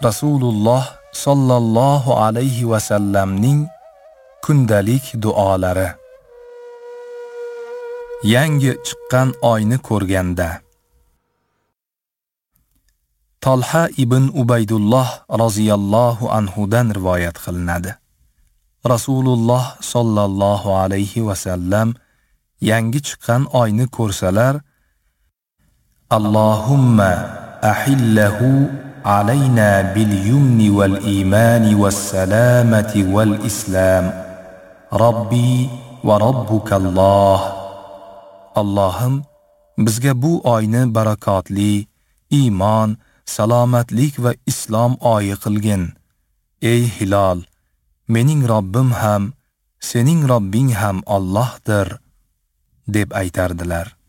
Rasululloh sallallohu alayhi va sallamning kundalik duolari. Yangi chiqqan oyni ko'rganda. Talha ibn Ubaydulloh roziyallohu anhudan rivoyat qilinadi. Rasululloh sallallohu alayhi va sallam yangi chiqqan oyni ko'rsalar, Allohumma ahillahu alayna bil yumni wal imani was salamati wal islam. Robbi va robbukalloh. Allohim, bizga bu oyni barakotli, iymon, salomatlik va islom oyi qilgin. Ey hilol, mening Robbim ham, sening Robbing ham Allohdir, deb aytardilar.